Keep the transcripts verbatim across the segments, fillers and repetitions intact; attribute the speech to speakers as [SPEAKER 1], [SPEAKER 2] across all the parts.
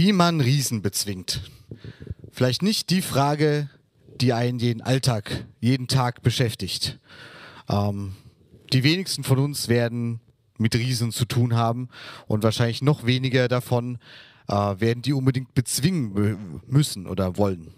[SPEAKER 1] Wie man Riesen bezwingt. Vielleicht nicht die Frage, die einen jeden Alltag, jeden Tag beschäftigt. Ähm, die wenigsten von uns werden mit Riesen zu tun haben und wahrscheinlich noch weniger davon äh, werden die unbedingt bezwingen müssen oder wollen.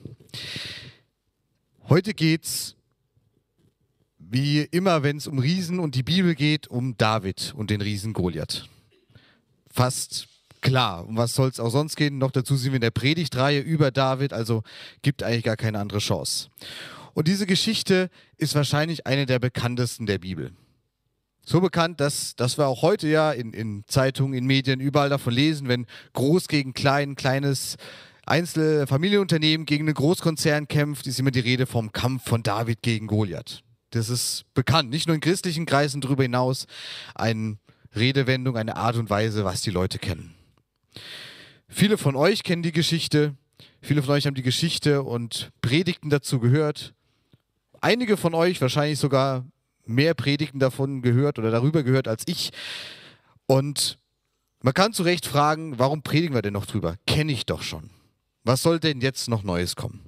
[SPEAKER 1] Heute geht's, wie immer, wenn es um Riesen und die Bibel geht, um David und den Riesen Goliath. Fast klar, um was soll es auch sonst gehen? Noch dazu sind wir in der Predigtreihe über David, also gibt eigentlich gar keine andere Chance. Und diese Geschichte ist wahrscheinlich eine der bekanntesten der Bibel. So bekannt, dass, dass wir auch heute ja in, in Zeitungen, in Medien überall davon lesen, wenn Groß gegen Klein, kleines Einzelfamilienunternehmen gegen einen Großkonzern kämpft, ist immer die Rede vom Kampf von David gegen Goliath. Das ist bekannt, nicht nur in christlichen Kreisen, darüber hinaus eine Redewendung, eine Art und Weise, was die Leute kennen. Viele von euch kennen die Geschichte, viele von euch haben die Geschichte und Predigten dazu gehört. Einige von euch wahrscheinlich sogar mehr Predigten davon gehört oder darüber gehört als ich. Und man kann zu Recht fragen, warum predigen wir denn noch drüber? Kenne ich doch schon. Was soll denn jetzt noch Neues kommen?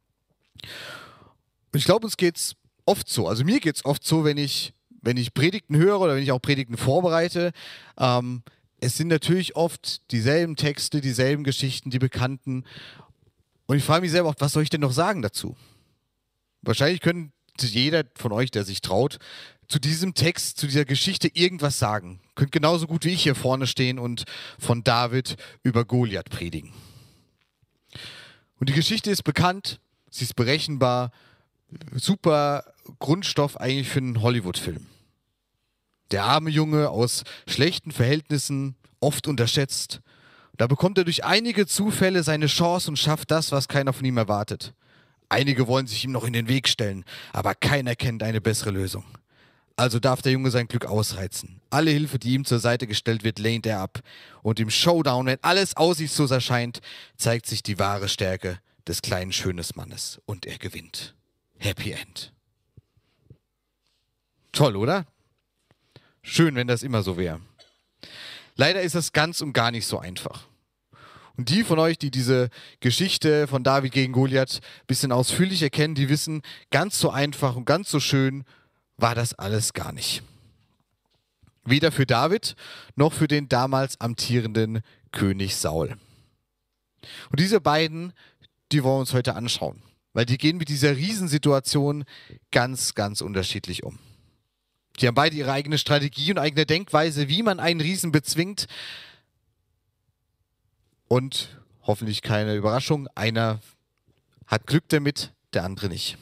[SPEAKER 1] Und ich glaube, uns geht es oft so. Also mir geht es oft so, wenn ich, wenn ich Predigten höre oder wenn ich auch Predigten vorbereite. Ähm, es sind natürlich oft dieselben Texte, dieselben Geschichten, die bekannten. Und ich frage mich selber oft, was soll ich denn noch sagen dazu? Wahrscheinlich könnte jeder von euch, der sich traut, zu diesem Text, zu dieser Geschichte irgendwas sagen. Könnt genauso gut wie ich hier vorne stehen und von David über Goliath predigen. Und die Geschichte ist bekannt, sie ist berechenbar, super Grundstoff eigentlich für einen Hollywood-Film. Der arme Junge aus schlechten Verhältnissen, oft unterschätzt. Da bekommt er durch einige Zufälle seine Chance und schafft das, was keiner von ihm erwartet. Einige wollen sich ihm noch in den Weg stellen, aber keiner kennt eine bessere Lösung. Also darf der Junge sein Glück ausreizen. Alle Hilfe, die ihm zur Seite gestellt wird, lehnt er ab. Und im Showdown, wenn alles aussichtslos erscheint, zeigt sich die wahre Stärke des kleinen schönen Mannes. Und er gewinnt. Happy End. Toll, oder? Schön, wenn das immer so wäre. Leider ist das ganz und gar nicht so einfach. Und die von euch, die diese Geschichte von David gegen Goliath ein bisschen ausführlicher kennen, die wissen, ganz so einfach und ganz so schön war das alles gar nicht. Weder für David noch für den damals amtierenden König Saul. Und diese beiden, die wollen wir uns heute anschauen, weil die gehen mit dieser Riesensituation ganz, ganz unterschiedlich um. Die haben beide ihre eigene Strategie und eigene Denkweise, wie man einen Riesen bezwingt. Und hoffentlich keine Überraschung, einer hat Glück damit, der andere nicht.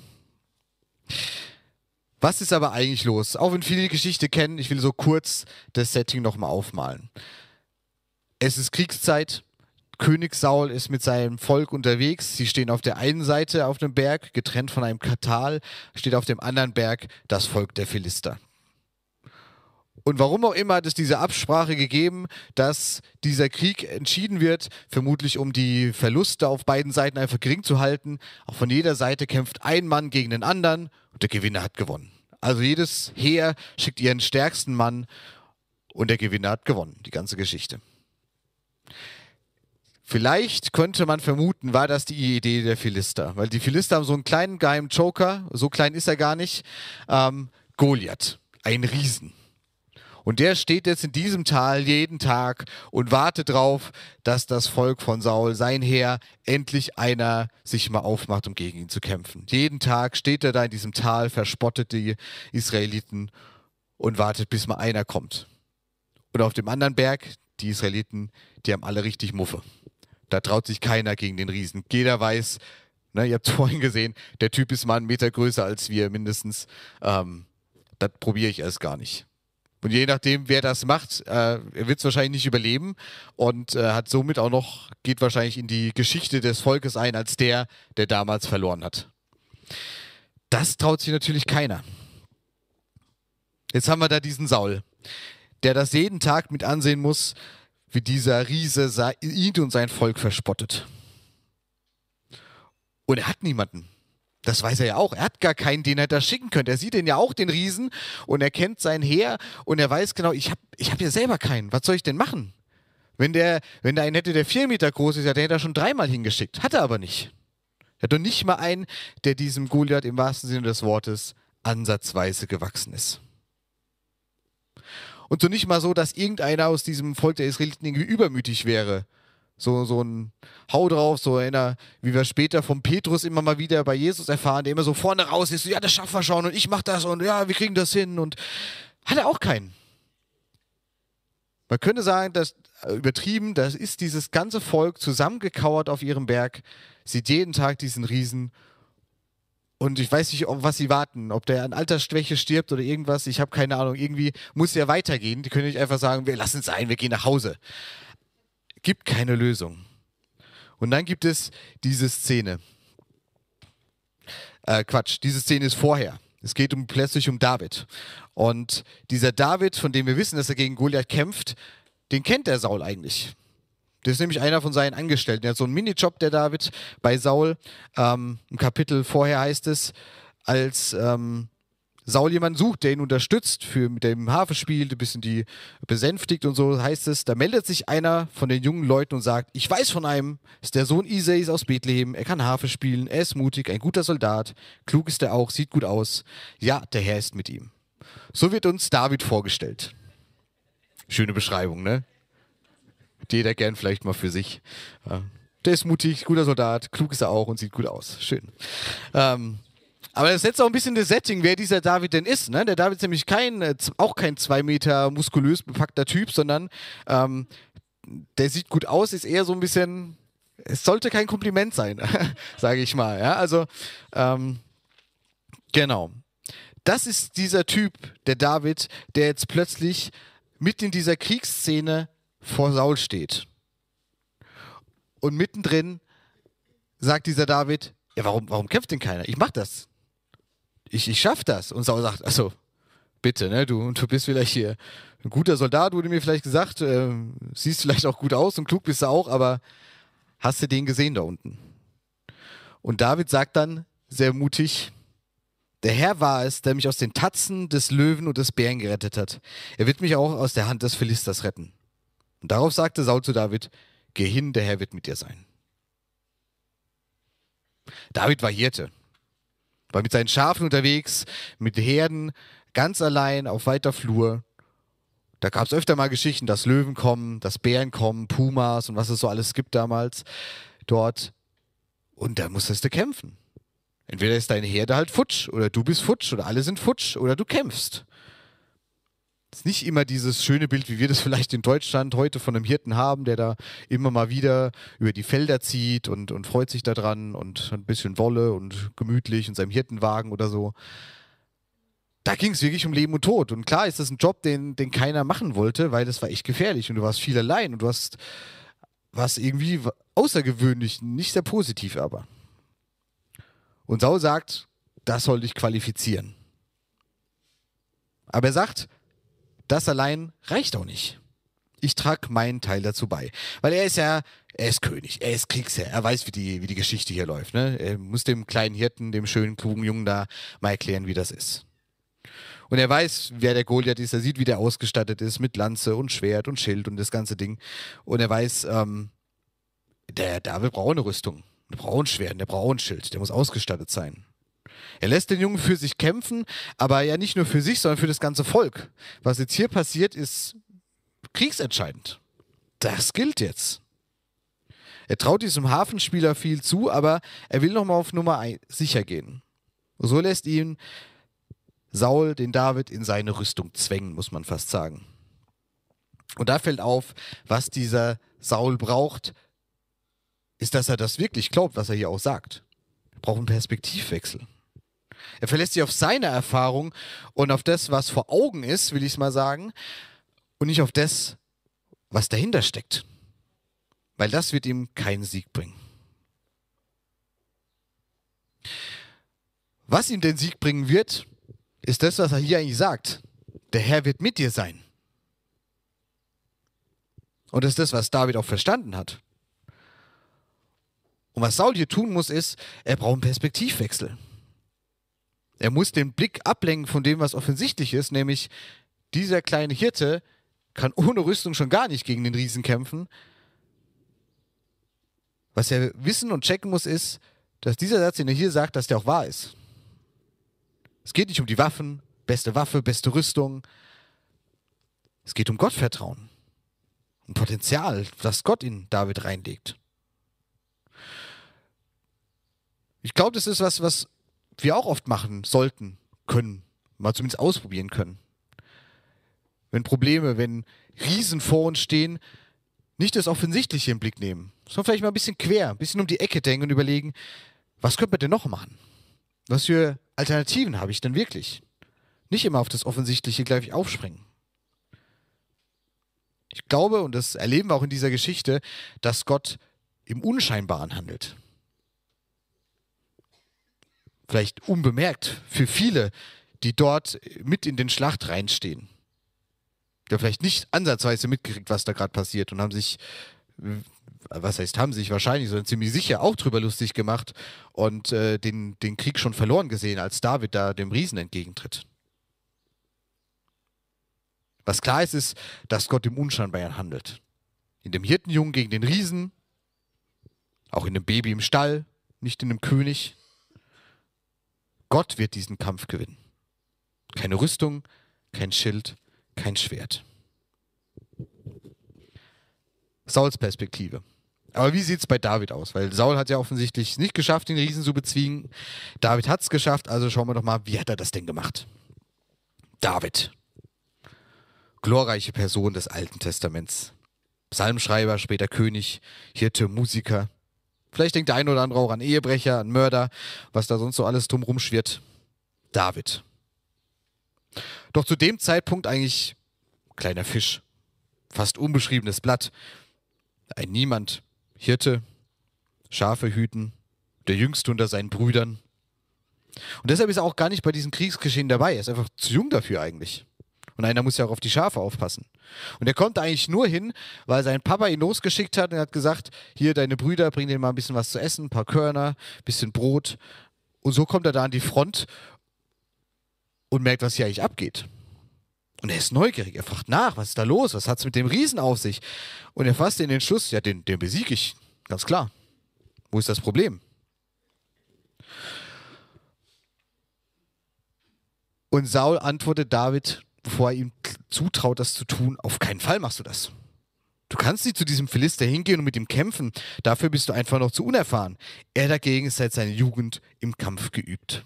[SPEAKER 1] Was ist aber eigentlich los? Auch wenn viele die Geschichte kennen, ich will so kurz das Setting nochmal aufmalen. Es ist Kriegszeit, König Saul ist mit seinem Volk unterwegs. Sie stehen auf der einen Seite auf dem Berg, getrennt von einem Tal, steht auf dem anderen Berg das Volk der Philister. Und warum auch immer hat es diese Absprache gegeben, dass dieser Krieg entschieden wird, vermutlich um die Verluste auf beiden Seiten einfach gering zu halten. Auch von jeder Seite kämpft ein Mann gegen den anderen und der Gewinner hat gewonnen. Also jedes Heer schickt ihren stärksten Mann und der Gewinner hat gewonnen, die ganze Geschichte. Vielleicht könnte man vermuten, war das die Idee der Philister, weil die Philister haben so einen kleinen geheimen Joker, so klein ist er gar nicht, ähm, Goliath, ein Riesen. Und der steht jetzt in diesem Tal jeden Tag und wartet darauf, dass das Volk von Saul, sein Heer, endlich einer sich mal aufmacht, um gegen ihn zu kämpfen. Jeden Tag steht er da in diesem Tal, verspottet die Israeliten und wartet, bis mal einer kommt. Und auf dem anderen Berg, die Israeliten, die haben alle richtig Muffe. Da traut sich keiner gegen den Riesen. Jeder weiß, ne, ihr habt es vorhin gesehen, der Typ ist mal einen Meter größer als wir mindestens. Ähm, das probiere ich erst gar nicht. Und je nachdem, wer das macht, äh, er wird es wahrscheinlich nicht überleben und äh, hat somit auch noch, geht wahrscheinlich in die Geschichte des Volkes ein, als der, der damals verloren hat. Das traut sich natürlich keiner. Jetzt haben wir da diesen Saul, der das jeden Tag mit ansehen muss, wie dieser Riese ihn und sein Volk verspottet. Und er hat niemanden. Das weiß er ja auch. Er hat gar keinen, den er da schicken könnte. Er sieht den ja auch, den Riesen, und er kennt sein Heer und er weiß genau, ich habe ich hab ja selber keinen. Was soll ich denn machen? Wenn der, wenn der einen hätte, der vier Meter groß ist, ja, der hätte er schon dreimal hingeschickt. Hat er aber nicht. Er hat doch nicht mal einen, der diesem Goliath im wahrsten Sinne des Wortes ansatzweise gewachsen ist. Und so nicht mal so, dass irgendeiner aus diesem Volk der Israeliten irgendwie übermütig wäre. So, so ein Hau drauf, so einer, wie wir später vom Petrus immer mal wieder bei Jesus erfahren, der immer so vorne raus ist, so, ja, das schaffen wir schon und ich mach das und ja, wir kriegen das hin und hat er auch keinen. Man könnte sagen, dass übertrieben, das ist dieses ganze Volk zusammengekauert auf ihrem Berg, sieht jeden Tag diesen Riesen und ich weiß nicht, auf was sie warten, ob der an Altersschwäche stirbt oder irgendwas, ich habe keine Ahnung, irgendwie muss ja weitergehen, die können nicht einfach sagen, wir lassen es ein, wir gehen nach Hause. Gibt keine Lösung. Und dann gibt es diese Szene. Äh, Quatsch, diese Szene ist vorher. Es geht um, plötzlich um David. Und dieser David, von dem wir wissen, dass er gegen Goliath kämpft, den kennt der Saul eigentlich. Das ist nämlich einer von seinen Angestellten. Der hat so einen Minijob, der David, bei Saul. Ähm, Im Kapitel vorher heißt es, als ähm, Saul jemanden sucht, der ihn unterstützt, für, mit dem Harfe spielt, ein bisschen die besänftigt und so, heißt es, da meldet sich einer von den jungen Leuten und sagt, ich weiß von einem, ist der Sohn Isais aus Bethlehem, er kann Harfe spielen, er ist mutig, ein guter Soldat, klug ist er auch, sieht gut aus. Ja, der Herr ist mit ihm. So wird uns David vorgestellt. Schöne Beschreibung, ne? Jeder gern vielleicht mal für sich. Ja. Der ist mutig, guter Soldat, klug ist er auch und sieht gut aus. Schön. Ähm, Aber das setzt auch ein bisschen das Setting, wer dieser David denn ist. Ne? Der David ist nämlich kein, auch kein zwei Meter muskulös bepackter Typ, sondern ähm, der sieht gut aus, ist eher so ein bisschen, es sollte kein Kompliment sein, sage ich mal. Ja? Also, ähm, genau. Das ist dieser Typ, der David, der jetzt plötzlich mitten in dieser Kriegsszene vor Saul steht. Und mittendrin sagt dieser David, ja, warum, warum kämpft denn keiner? Ich mach das. Ich, ich schaff das. Und Saul sagt, also, bitte, ne, du, du bist vielleicht hier ein guter Soldat, wurde mir vielleicht gesagt, äh, siehst vielleicht auch gut aus und klug bist du auch, aber hast du den gesehen da unten? Und David sagt dann sehr mutig, der Herr war es, der mich aus den Tatzen des Löwen und des Bären gerettet hat. Er wird mich auch aus der Hand des Philisters retten. Und darauf sagte Saul zu David, geh hin, der Herr wird mit dir sein. David war Hirte, war mit seinen Schafen unterwegs, mit Herden, ganz allein auf weiter Flur. Da gab es öfter mal Geschichten, dass Löwen kommen, dass Bären kommen, Pumas und was es so alles gibt damals dort. Und da musstest du kämpfen. Entweder ist deine Herde halt futsch oder du bist futsch oder alle sind futsch oder du kämpfst. Es ist nicht immer dieses schöne Bild, wie wir das vielleicht in Deutschland heute von einem Hirten haben, der da immer mal wieder über die Felder zieht und, und freut sich daran und ein bisschen Wolle und gemütlich in seinem Hirtenwagen oder so. Da ging es wirklich um Leben und Tod. Und klar ist das ein Job, den, den keiner machen wollte, weil das war echt gefährlich und du warst viel allein und du hast, warst irgendwie außergewöhnlich, nicht sehr positiv aber. Und Saul sagt, das soll dich qualifizieren. Aber er sagt, das allein reicht auch nicht. Ich trage meinen Teil dazu bei. Weil er ist ja, er ist König, er ist Kriegsherr, er weiß, wie die, wie die Geschichte hier läuft. Ne? Er muss dem kleinen Hirten, dem schönen, klugen Jungen da mal erklären, wie das ist. Und er weiß, wer der Goliath ist, er sieht, wie der ausgestattet ist mit Lanze und Schwert und Schild und das ganze Ding. Und er weiß, ähm, der David braucht eine Rüstung, der braucht ein Schwert, der braucht ein Schild, der muss ausgestattet sein. Er lässt den Jungen für sich kämpfen, aber ja nicht nur für sich, sondern für das ganze Volk. Was jetzt hier passiert, ist kriegsentscheidend. Das gilt jetzt. Er traut diesem Hafenspieler viel zu, aber er will nochmal auf Nummer eins sicher gehen. So lässt ihn Saul den David in seine Rüstung zwängen, muss man fast sagen. Und da fällt auf, was dieser Saul braucht, ist, dass er das wirklich glaubt, was er hier auch sagt. Er braucht einen Perspektivwechsel. Er verlässt sich auf seine Erfahrung und auf das, was vor Augen ist, will ich es mal sagen, und nicht auf das, was dahinter steckt. Weil das wird ihm keinen Sieg bringen. Was ihm den Sieg bringen wird, ist das, was er hier eigentlich sagt. Der Herr wird mit dir sein. Und das ist das, was David auch verstanden hat. Und was Saul hier tun muss, ist, er braucht einen Perspektivwechsel. Er muss den Blick ablenken von dem, was offensichtlich ist, nämlich dieser kleine Hirte, kann ohne Rüstung schon gar nicht gegen den Riesen kämpfen. Was er wissen und checken muss, ist, dass dieser Satz, den er hier sagt, dass der auch wahr ist. Es geht nicht um die Waffen, beste Waffe, beste Rüstung. Es geht um Gottvertrauen. Um Potenzial, das Gott in David reinlegt. Ich glaube, das ist was, was wir auch oft machen sollten, können, mal zumindest ausprobieren können. Wenn Probleme, wenn Riesen vor uns stehen, nicht das Offensichtliche im Blick nehmen, sondern vielleicht mal ein bisschen quer, ein bisschen um die Ecke denken und überlegen, was könnte man denn noch machen? Was für Alternativen habe ich denn wirklich? Nicht immer auf das Offensichtliche gleich aufspringen. Ich glaube, und das erleben wir auch in dieser Geschichte, dass Gott im Unscheinbaren handelt. Vielleicht unbemerkt für viele, die dort mit in den Schlacht reinstehen. Die haben vielleicht nicht ansatzweise mitgekriegt, was da gerade passiert und haben sich, was heißt haben sich wahrscheinlich, sondern ziemlich sicher auch drüber lustig gemacht und äh, den, den Krieg schon verloren gesehen, als David da dem Riesen entgegentritt. Was klar ist, ist, dass Gott im Unscheinbaren handelt. In dem Hirtenjungen gegen den Riesen, auch in dem Baby im Stall, nicht in dem König. Gott wird diesen Kampf gewinnen. Keine Rüstung, kein Schild, kein Schwert. Sauls Perspektive. Aber wie sieht es bei David aus? Weil Saul hat ja offensichtlich nicht geschafft, den Riesen zu bezwingen. David hat es geschafft, also schauen wir doch mal, wie hat er das denn gemacht? David. Glorreiche Person des Alten Testaments. Psalmschreiber, später König, Hirte, Musiker. Vielleicht denkt der eine oder andere auch an Ehebrecher, an Mörder, was da sonst so alles drumherum schwirrt. David. Doch zu dem Zeitpunkt eigentlich kleiner Fisch. Fast unbeschriebenes Blatt. Ein Niemand. Hirte. Schafe hüten. Der Jüngste unter seinen Brüdern. Und deshalb ist er auch gar nicht bei diesem Kriegsgeschehen dabei. Er ist einfach zu jung dafür eigentlich. Und einer muss ja auch auf die Schafe aufpassen. Und er kommt eigentlich nur hin, weil sein Papa ihn losgeschickt hat und hat gesagt, hier, deine Brüder, bring denen mal ein bisschen was zu essen, ein paar Körner, ein bisschen Brot. Und so kommt er da an die Front und merkt, was hier eigentlich abgeht. Und er ist neugierig, er fragt nach, was ist da los, was hat es mit dem Riesen auf sich? Und er fasst in den Schluss, ja, den, den besiege ich, ganz klar. Wo ist das Problem? Und Saul antwortet David, bevor er ihm zutraut, das zu tun, auf keinen Fall machst du das. Du kannst nicht zu diesem Philister hingehen und mit ihm kämpfen. Dafür bist du einfach noch zu unerfahren. Er dagegen ist seit seiner Jugend im Kampf geübt.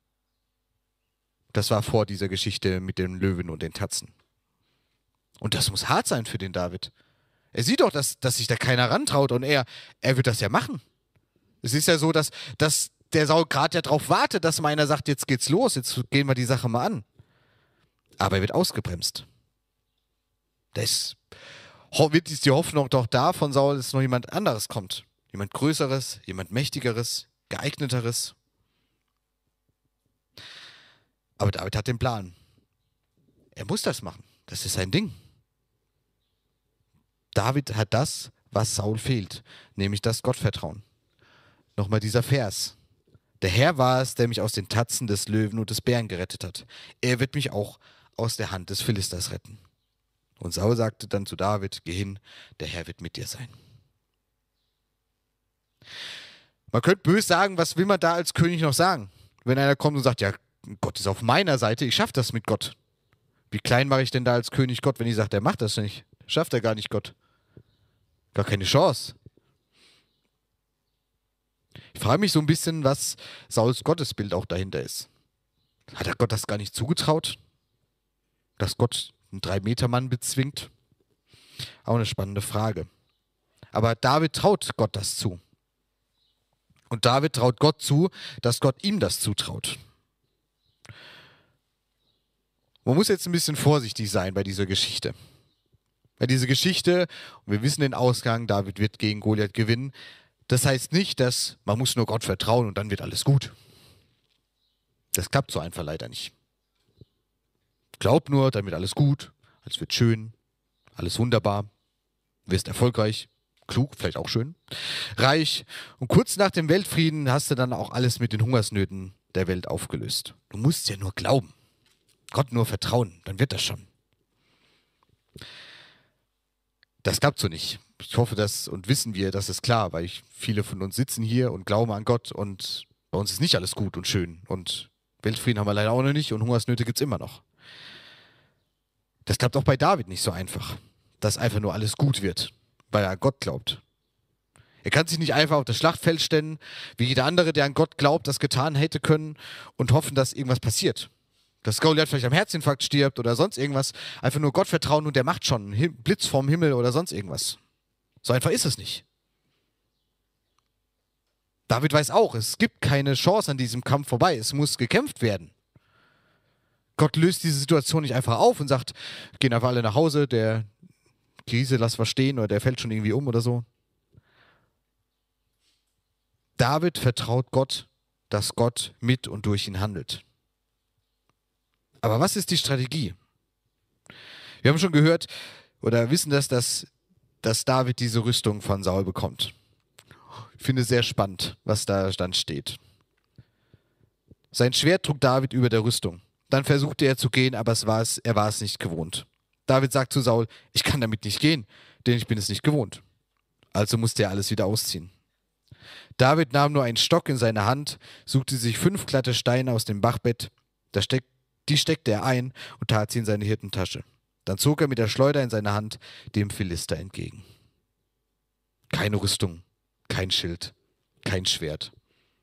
[SPEAKER 1] Das war vor dieser Geschichte mit den Löwen und den Tatzen. Und das muss hart sein für den David. Er sieht doch, dass, dass sich da keiner rantraut und er, er wird das ja machen. Es ist ja so, dass, dass der Saul gerade ja darauf wartet, dass mal einer sagt, jetzt geht's los, jetzt gehen wir die Sache mal an. Aber er wird ausgebremst. Da ist, wird ist die Hoffnung doch da von Saul, dass noch jemand anderes kommt. Jemand Größeres, jemand Mächtigeres, Geeigneteres. Aber David hat den Plan. Er muss das machen. Das ist sein Ding. David hat das, was Saul fehlt, nämlich das Gottvertrauen. Nochmal dieser Vers. Der Herr war es, der mich aus den Tatzen des Löwen und des Bären gerettet hat. Er wird mich auch aus der Hand des Philisters retten. Und Saul sagte dann zu David, geh hin, der Herr wird mit dir sein. Man könnte böse sagen, was will man da als König noch sagen? Wenn einer kommt und sagt, ja, Gott ist auf meiner Seite, ich schaffe das mit Gott. Wie klein mache ich denn da als König Gott, wenn ich sage, der macht das nicht? Schafft er gar nicht Gott. Gar keine Chance. Ich frage mich so ein bisschen, was Sauls Gottesbild auch dahinter ist. Hat er Gott das gar nicht zugetraut? Dass Gott einen Drei-Meter-Mann bezwingt? Auch eine spannende Frage. Aber David traut Gott das zu. Und David traut Gott zu, dass Gott ihm das zutraut. Man muss jetzt ein bisschen vorsichtig sein bei dieser Geschichte. Bei dieser Geschichte, und wir wissen den Ausgang, David wird gegen Goliath gewinnen, das heißt nicht, dass man muss nur Gott vertrauen und dann wird alles gut. Das klappt so einfach leider nicht. Glaub nur, dann wird alles gut, alles wird schön, alles wunderbar, du wirst erfolgreich, klug, vielleicht auch schön, reich und kurz nach dem Weltfrieden hast du dann auch alles mit den Hungersnöten der Welt aufgelöst. Du musst ja nur glauben, Gott nur vertrauen, dann wird das schon. Das klappt so nicht. Ich hoffe, dass und wissen wir, das ist klar, weil ich, viele von uns sitzen hier und glauben an Gott und bei uns ist nicht alles gut und schön und Weltfrieden haben wir leider auch noch nicht und Hungersnöte gibt es immer noch. Das klappt auch bei David nicht so einfach, dass einfach nur alles gut wird, weil er an Gott glaubt. Er kann sich nicht einfach auf das Schlachtfeld stellen, wie jeder andere, der an Gott glaubt, das getan hätte können und hoffen, dass irgendwas passiert. Dass Goliath vielleicht am Herzinfarkt stirbt oder sonst irgendwas. Einfach nur Gott vertrauen und der macht schon. Him- Blitz vom Himmel oder sonst irgendwas. So einfach ist es nicht. David weiß auch, es gibt keine Chance an diesem Kampf vorbei. Es muss gekämpft werden. Gott löst diese Situation nicht einfach auf und sagt, gehen einfach alle nach Hause, der Krise, lass was stehen oder der fällt schon irgendwie um oder so. David vertraut Gott, dass Gott mit und durch ihn handelt. Aber was ist die Strategie? Wir haben schon gehört oder wissen das, dass, dass David diese Rüstung von Saul bekommt. Ich finde es sehr spannend, was da dann steht. Sein Schwert trug David über der Rüstung. Dann versuchte er zu gehen, aber es war es, er war es nicht gewohnt. David sagt zu Saul, ich kann damit nicht gehen, denn ich bin es nicht gewohnt. Also musste er alles wieder ausziehen. David nahm nur einen Stock in seine Hand, suchte sich fünf glatte Steine aus dem Bachbett, da steck, die steckte er ein und tat sie in seine Hirtentasche. Dann zog er mit der Schleuder in seiner Hand dem Philister entgegen. Keine Rüstung, kein Schild, kein Schwert.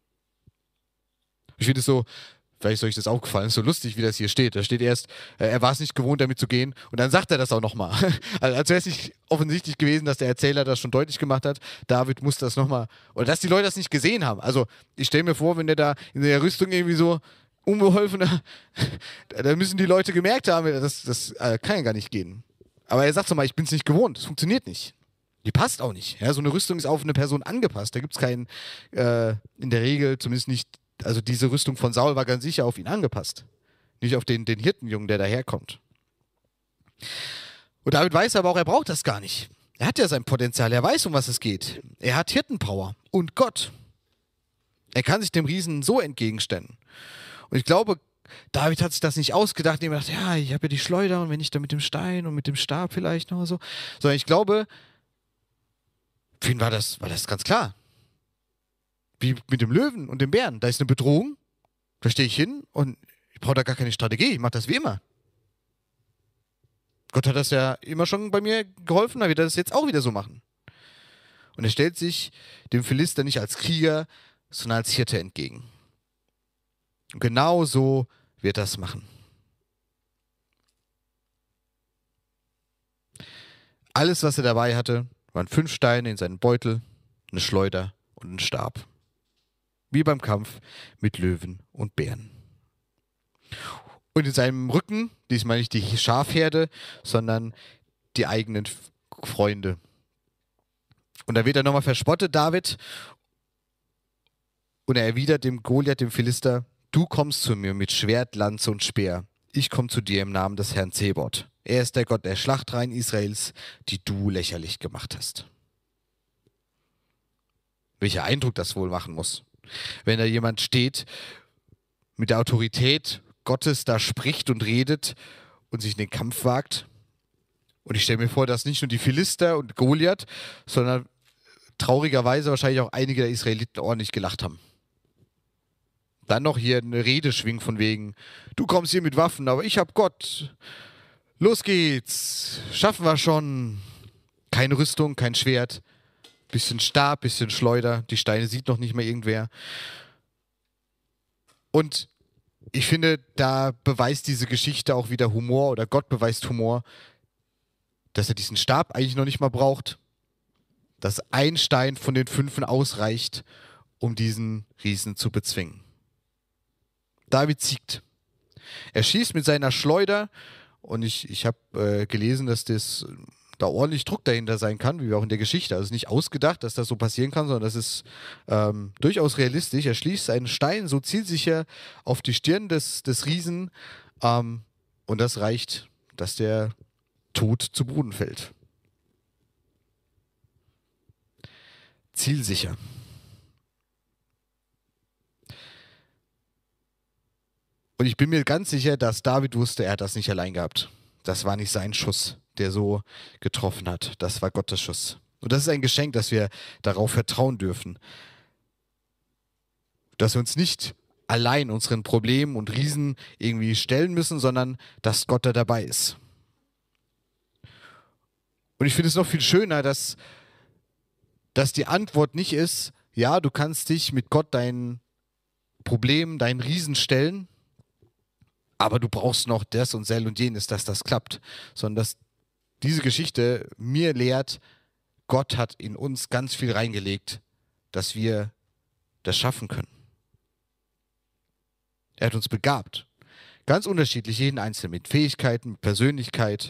[SPEAKER 1] Ich finde es so, vielleicht ist euch das aufgefallen, so lustig, wie das hier steht. Da steht erst, äh, er war es nicht gewohnt, damit zu gehen. Und dann sagt er das auch nochmal. Also, als wäre es nicht offensichtlich gewesen, dass der Erzähler das schon deutlich gemacht hat. David muss das nochmal, oder dass die Leute das nicht gesehen haben. Also ich stelle mir vor, wenn der da in der Rüstung irgendwie so unbeholfen, da müssen die Leute gemerkt haben, das, das äh, kann ja gar nicht gehen. Aber er sagt so mal, ich bin es nicht gewohnt, das funktioniert nicht. Die passt auch nicht. Ja, so eine Rüstung ist auf eine Person angepasst. Da gibt es keinen, äh, in der Regel zumindest nicht. Also diese Rüstung von Saul war ganz sicher auf ihn angepasst. Nicht auf den, den Hirtenjungen, der daherkommt. Und David weiß aber auch, er braucht das gar nicht. Er hat ja sein Potenzial, er weiß, um was es geht. Er hat Hirtenpower und Gott. Er kann sich dem Riesen so entgegenstellen. Und ich glaube, David hat sich das nicht ausgedacht, indem er dachte, ja, ich habe ja die Schleuder und wenn ich da mit dem Stein und mit dem Stab vielleicht noch so. Sondern ich glaube, für ihn war das, war das ganz klar. Wie mit dem Löwen und dem Bären. Da ist eine Bedrohung, da stehe ich hin und ich brauche da gar keine Strategie, ich mache das wie immer. Gott hat das ja immer schon bei mir geholfen, dann wird er das jetzt auch wieder so machen. Und er stellt sich dem Philister nicht als Krieger, sondern als Hirte entgegen. Und genau so wird er das machen. Alles, was er dabei hatte, waren fünf Steine in seinen Beutel, eine Schleuder und ein Stab. Wie beim Kampf mit Löwen und Bären. Und in seinem Rücken, diesmal nicht die Schafherde, sondern die eigenen Freunde. Und da wird er nochmal verspottet, David. Und er erwidert dem Goliath, dem Philister, du kommst zu mir mit Schwert, Lanze und Speer. Ich komme zu dir im Namen des Herrn Zebaoth. Er ist der Gott der Schlachtreihen Israels, die du lächerlich gemacht hast. Welcher Eindruck das wohl machen muss. Wenn da jemand steht, mit der Autorität Gottes da spricht und redet und sich in den Kampf wagt. Und ich stelle mir vor, dass nicht nur die Philister und Goliath, sondern traurigerweise wahrscheinlich auch einige der Israeliten ordentlich gelacht haben. Dann noch hier eine Rede schwingen von wegen, du kommst hier mit Waffen, aber ich hab Gott. Los geht's, schaffen wir schon. Keine Rüstung, kein Schwert. Bisschen Stab, bisschen Schleuder. Die Steine sieht noch nicht mal irgendwer. Und ich finde, da beweist diese Geschichte auch wieder Humor oder Gott beweist Humor, dass er diesen Stab eigentlich noch nicht mal braucht. Dass ein Stein von den fünfen ausreicht, um diesen Riesen zu bezwingen. David siegt. Er schießt mit seiner Schleuder und ich, ich habe äh, gelesen, dass das da ordentlich Druck dahinter sein kann, wie auch in der Geschichte. Also es ist nicht ausgedacht, dass das so passieren kann, sondern das ist ähm, durchaus realistisch. Er schließt einen Stein so zielsicher auf die Stirn des, des Riesen ähm, und das reicht, dass der tot zu Boden fällt. Zielsicher. Und ich bin mir ganz sicher, dass David wusste, er hat das nicht allein gehabt. Das war nicht sein Schuss. der so getroffen hat. Das war Gottes Schuss. Und das ist ein Geschenk, dass wir darauf vertrauen dürfen. Dass wir uns nicht allein unseren Problemen und Riesen irgendwie stellen müssen, sondern dass Gott da dabei ist. Und ich finde es noch viel schöner, dass, dass die Antwort nicht ist, ja, du kannst dich mit Gott deinen Problemen, deinen Riesen stellen, aber du brauchst noch das und sel und jenes, dass das klappt. Sondern dass diese Geschichte mir lehrt, Gott hat in uns ganz viel reingelegt, dass wir das schaffen können. Er hat uns begabt. Ganz unterschiedlich, jeden Einzelnen, mit Fähigkeiten, mit Persönlichkeit.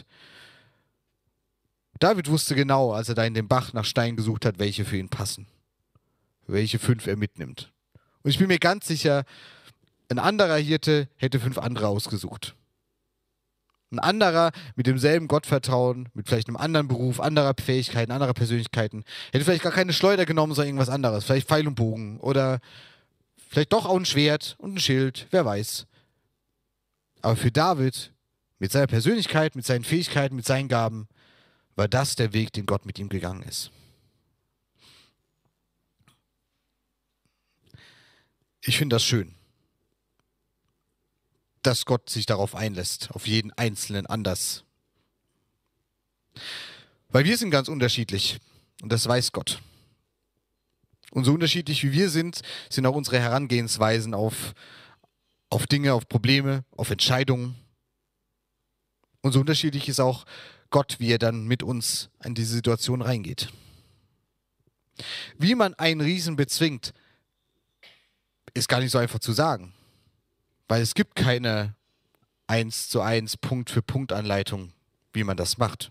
[SPEAKER 1] David wusste genau, als er da in dem Bach nach Steinen gesucht hat, welche für ihn passen. Welche fünf er mitnimmt. Und ich bin mir ganz sicher, ein anderer Hirte hätte fünf andere ausgesucht. Ein anderer mit demselben Gottvertrauen, mit vielleicht einem anderen Beruf, anderer Fähigkeiten, anderer Persönlichkeiten, hätte vielleicht gar keine Schleuder genommen, sondern irgendwas anderes. Vielleicht Pfeil und Bogen oder vielleicht doch auch ein Schwert und ein Schild, wer weiß. Aber für David, mit seiner Persönlichkeit, mit seinen Fähigkeiten, mit seinen Gaben, war das der Weg, den Gott mit ihm gegangen ist. Ich finde das schön, dass Gott sich darauf einlässt, auf jeden Einzelnen anders. Weil wir sind ganz unterschiedlich und das weiß Gott. Und so unterschiedlich wie wir sind, sind auch unsere Herangehensweisen auf, auf Dinge, auf Probleme, auf Entscheidungen. Und so unterschiedlich ist auch Gott, wie er dann mit uns in diese Situation reingeht. Wie man einen Riesen bezwingt, ist gar nicht so einfach zu sagen. Weil es gibt keine eins zu eins Punkt für Punkt Anleitung, wie man das macht.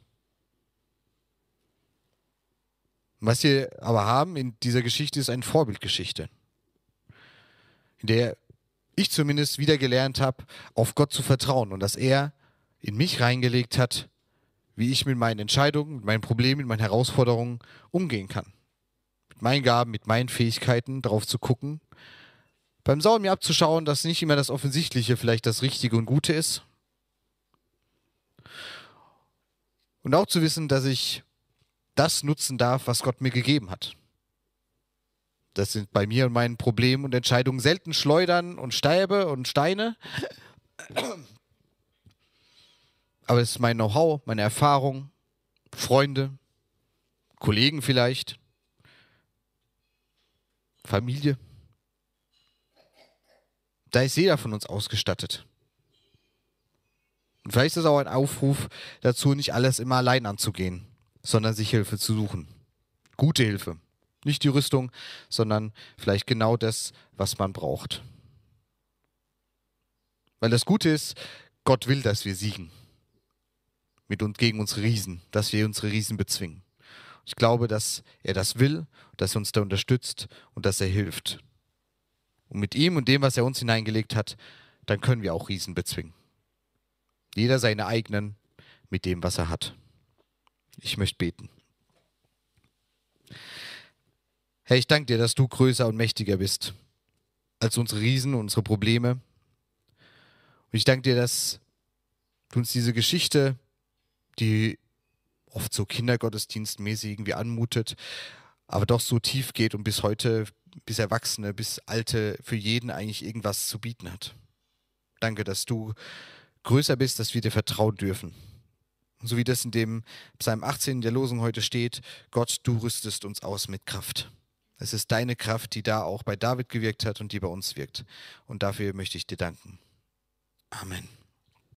[SPEAKER 1] Was wir aber haben in dieser Geschichte ist eine Vorbildgeschichte, in der ich zumindest wieder gelernt habe, auf Gott zu vertrauen und dass er in mich reingelegt hat, wie ich mit meinen Entscheidungen, mit meinen Problemen, mit meinen Herausforderungen umgehen kann. Mit meinen Gaben, mit meinen Fähigkeiten darauf zu gucken, beim Sauen mir abzuschauen, dass nicht immer das Offensichtliche vielleicht das Richtige und Gute ist. Und auch zu wissen, dass ich das nutzen darf, was Gott mir gegeben hat. Das sind bei mir und meinen Problemen und Entscheidungen selten Schleudern und Stäbe und Steine. Aber es ist mein Know-how, meine Erfahrung, Freunde, Kollegen vielleicht, Familie. Da ist jeder von uns ausgestattet. Und vielleicht ist es auch ein Aufruf dazu, nicht alles immer allein anzugehen, sondern sich Hilfe zu suchen. Gute Hilfe. Nicht die Rüstung, sondern vielleicht genau das, was man braucht. Weil das Gute ist, Gott will, dass wir siegen. Mit und gegen unsere Riesen, dass wir unsere Riesen bezwingen. Ich glaube, dass er das will, dass er uns da unterstützt und dass er hilft. Und mit ihm und dem, was er uns hineingelegt hat, dann können wir auch Riesen bezwingen. Jeder seine eigenen mit dem, was er hat. Ich möchte beten. Herr, ich danke dir, dass du größer und mächtiger bist als unsere Riesen und unsere Probleme. Und ich danke dir, dass du uns diese Geschichte, die oft so kindergottesdienstmäßig irgendwie anmutet, aber doch so tief geht und bis heute, bis Erwachsene, bis Alte, für jeden eigentlich irgendwas zu bieten hat. Danke, dass du größer bist, dass wir dir vertrauen dürfen. Und so wie das in dem Psalm achtzehn in der Losung heute steht, Gott, du rüstest uns aus mit Kraft. Es ist deine Kraft, die da auch bei David gewirkt hat und die bei uns wirkt. Und dafür möchte ich dir danken. Amen.